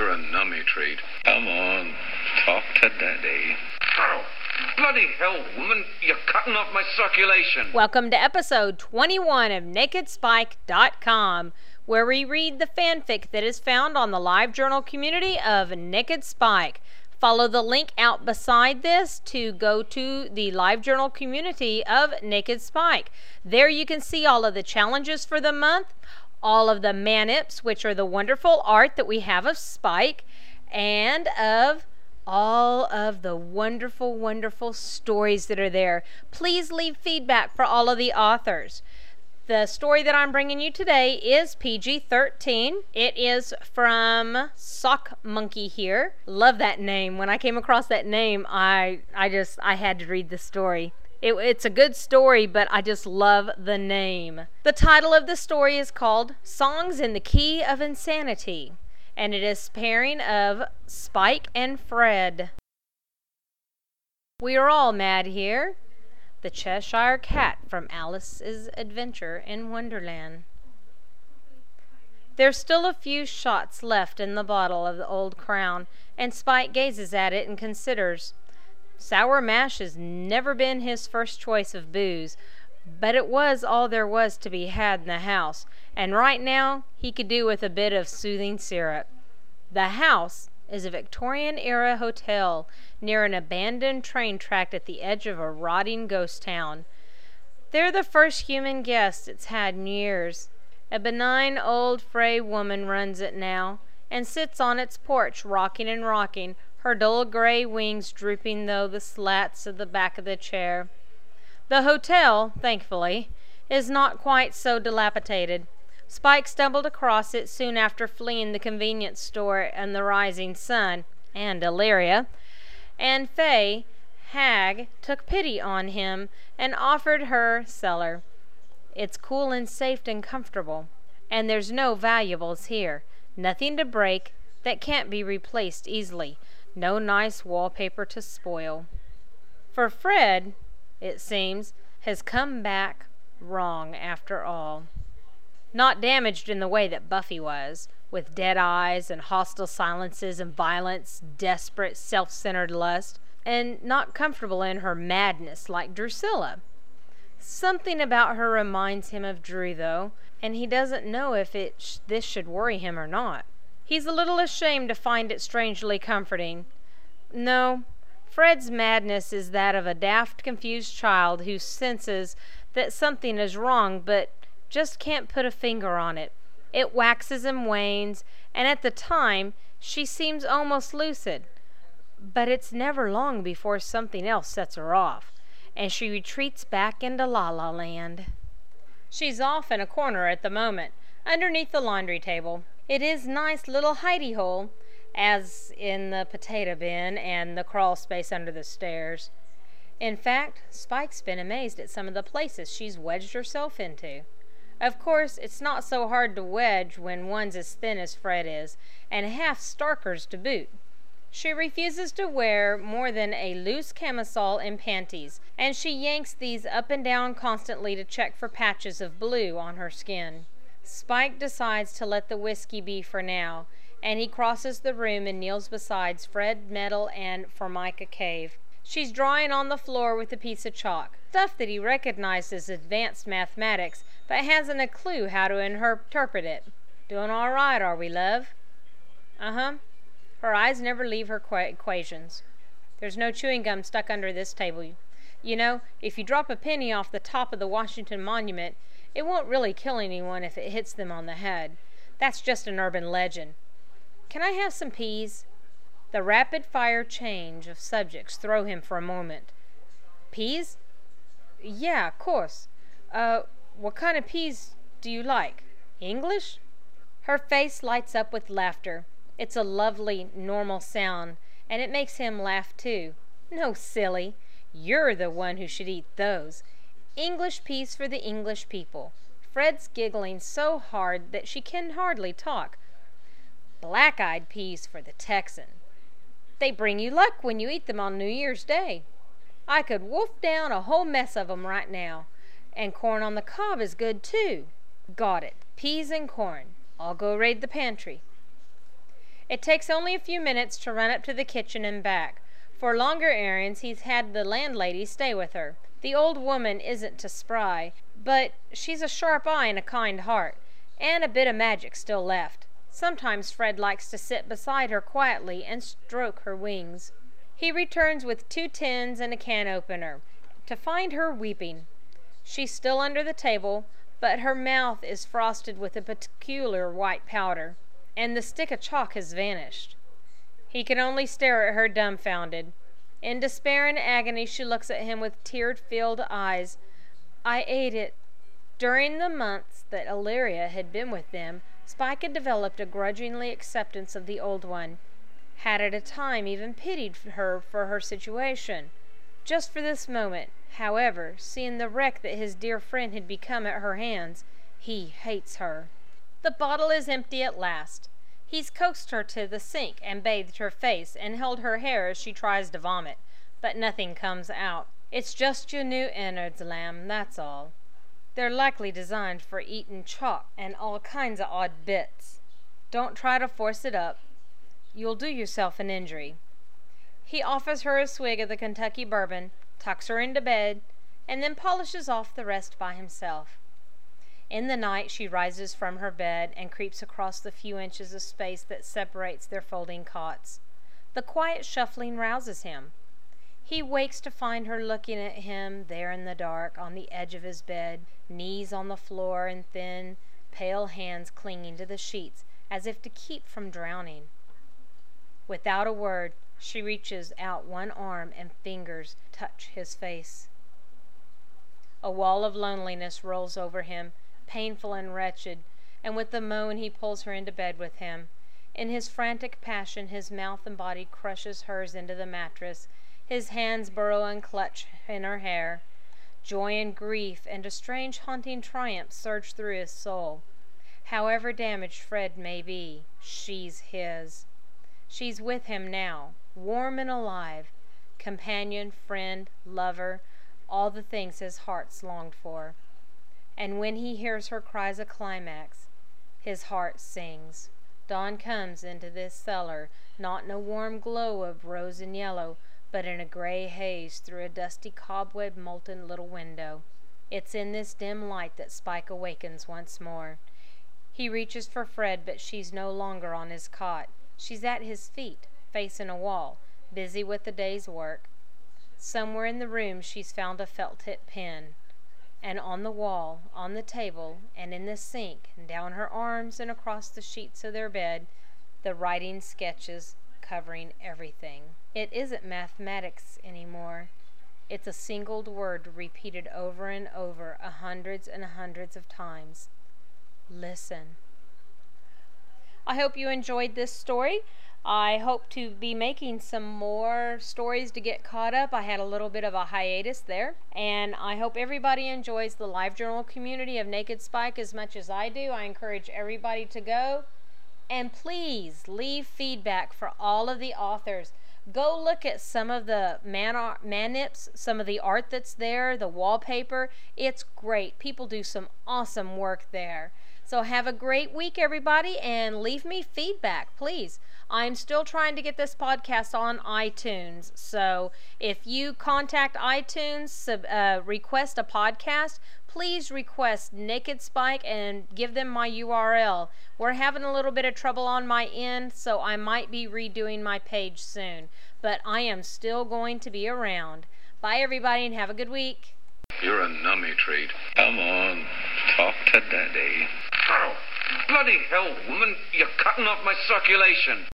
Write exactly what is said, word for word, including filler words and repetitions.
you're a nummy treat. Come on, talk to Daddy. Oh, bloody hell, woman, you're cutting off my circulation. Welcome to episode twenty-one of Naked Spike dot com, where we read the fanfic that is found on the live journal community of Naked Spike. Follow the link out beside this to go to the live journal community of Naked Spike. There you can see all of the challenges for the month, all of the manips, which are the wonderful art that we have of Spike, and of all of the wonderful, wonderful stories that are there. Please leave feedback for all of the authors. The story that I'm bringing you today is P G thirteen. It is from Sock Monkey here. Love that name. When I came across that name, I I just, I had to read the story. It, it's a good story, but I just love the name. The title of the story is called Songs in the Key of Insanity, and it is pairing of Spike and Fred. We are all mad here. The Cheshire Cat from Alice's Adventure in Wonderland. There's still a few shots left in the bottle of the old crown, and Spike gazes at it and considers. Sour mash has never been his first choice of booze, but it was all there was to be had in the house, and right now he could do with a bit of soothing syrup. The house is a Victorian-era hotel near an abandoned train track at the edge of a rotting ghost town. They're the first human guests it's had in years. A benign old fray woman runs it now, and sits on its porch rocking and rocking, her dull gray wings drooping though the slats of the back of the chair. The hotel, thankfully, is not quite so dilapidated. Spike stumbled across it soon after fleeing the convenience store and the rising sun, and Illyria, and Faye, Hag, took pity on him and offered her cellar. It's cool and safe and comfortable, and there's no valuables here, nothing to break that can't be replaced easily, no nice wallpaper to spoil. For Fred, it seems, has come back wrong after all. Not damaged in the way that Buffy was, with dead eyes and hostile silences and violence, desperate, self-centered lust, and not comfortable in her madness like Drusilla. Something about her reminds him of Drew, though, and he doesn't know if it sh- this should worry him or not. He's a little ashamed to find it strangely comforting. No, Fred's madness is that of a daft, confused child who senses that something is wrong, but just can't put a finger on it. It waxes and wanes, and at the time she seems almost lucid. But it's never long before something else sets her off, and she retreats back into La La Land. She's off in a corner at the moment, underneath the laundry table. It is nice little hidey hole, as in the potato bin and the crawl space under the stairs. In fact, Spike's been amazed at some of the places she's wedged herself into. Of course, it's not so hard to wedge when one's as thin as Fred is, and half starkers to boot. She refuses to wear more than a loose camisole and panties, and she yanks these up and down constantly to check for patches of blue on her skin. Spike decides to let the whiskey be for now, and he crosses the room and kneels beside Fred Metal and Formica Cave. She's drawing on the floor with a piece of chalk, stuff that he recognizes as advanced mathematics, but hasn't a clue how to interpret it. Doing all right, are we, love? Uh-huh. Her eyes never leave her qu- equations. There's no chewing gum stuck under this table. You know, if you drop a penny off the top of the Washington Monument, it won't really kill anyone if it hits them on the head. That's just an urban legend. Can I have some peas? The rapid-fire change of subjects throw him for a moment. Peas? Yeah, of course. Uh, what kind of peas do you like? English? Her face lights up with laughter. It's a lovely, normal sound, and it makes him laugh too. No, silly. You're the one who should eat those. English peas for the English people. Fred's giggling so hard that she can hardly talk. Black-eyed peas for the Texan. They bring you luck when you eat them on New Year's Day. I could wolf down a whole mess of 'em right now. And corn on the cob is good, too. Got it. Peas and corn. I'll go raid the pantry. It takes only a few minutes to run up to the kitchen and back. For longer errands, he's had the landlady stay with her. The old woman isn't too spry, but she's a sharp eye and a kind heart, and a bit of magic still left. Sometimes Fred likes to sit beside her quietly and stroke her wings. He returns with two tins and a can opener, to find her weeping. She's still under the table, but her mouth is frosted with a peculiar white powder, and the stick of chalk has vanished. He can only stare at her dumbfounded. In despair and agony she looks at him with tear-filled eyes. I ate it. During the months that Illyria had been with them, Spike had developed a grudgingly acceptance of the old one, had at a time even pitied her for her situation. Just for this moment, however, seeing the wreck that his dear friend had become at her hands, he hates her. The bottle is empty at last. He's coaxed her to the sink and bathed her face and held her hair as she tries to vomit, but nothing comes out. It's just your new innards, lamb, that's all. They're likely designed for eating chalk and all kinds of odd bits. Don't try to force it up. You'll do yourself an injury. He offers her a swig of the Kentucky bourbon, tucks her into bed, and then polishes off the rest by himself. In the night she rises from her bed and creeps across the few inches of space that separates their folding cots. The quiet shuffling rouses him. He wakes to find her looking at him there in the dark on the edge of his bed, knees on the floor and thin, pale hands clinging to the sheets as if to keep from drowning. Without a word, she reaches out one arm and fingers touch his face. A wall of loneliness rolls over him, painful and wretched, and with a moan he pulls her into bed with him. In his frantic passion, his mouth and body crushes hers into the mattress. His hands burrow and clutch in her hair. Joy and grief and a strange haunting triumph surge through his soul. However damaged Fred may be, she's his. She's with him now, warm and alive, companion, friend, lover, all the things his heart's longed for. And when he hears her cries a climax, his heart sings. Dawn comes into this cellar, not in a warm glow of rose and yellow, but in a gray haze through a dusty cobweb molten little window. It's in this dim light that Spike awakens once more. He reaches for Fred, but she's no longer on his cot. She's at his feet, facing a wall, busy with the day's work. Somewhere in the room she's found a felt-tip pen, and on the wall, on the table, and in the sink, and down her arms and across the sheets of their bed, the writing sketches covering everything. It isn't mathematics anymore. It's a singled word repeated over and over a hundreds and hundreds of times. Listen. I hope you enjoyed this story. I hope to be making some more stories to get caught up. I had a little bit of a hiatus there. And I hope everybody enjoys the live journal community of Naked Spike as much as I do. I encourage everybody to go. And please leave feedback for all of the authors. Go look at some of the man art, manips, some of the art that's there, the wallpaper. It's great. People do some awesome work there. So have a great week, everybody, and leave me feedback, please. I'm still trying to get this podcast on iTunes. So if you contact iTunes, sub, uh, request a podcast, please request Naked Spike and give them my U R L. We're having a little bit of trouble on my end, so I might be redoing my page soon. But I am still going to be around. Bye, everybody, and have a good week. You're a nummy treat. Come on, talk to Daddy. Oh, bloody hell, woman. You're cutting off my circulation.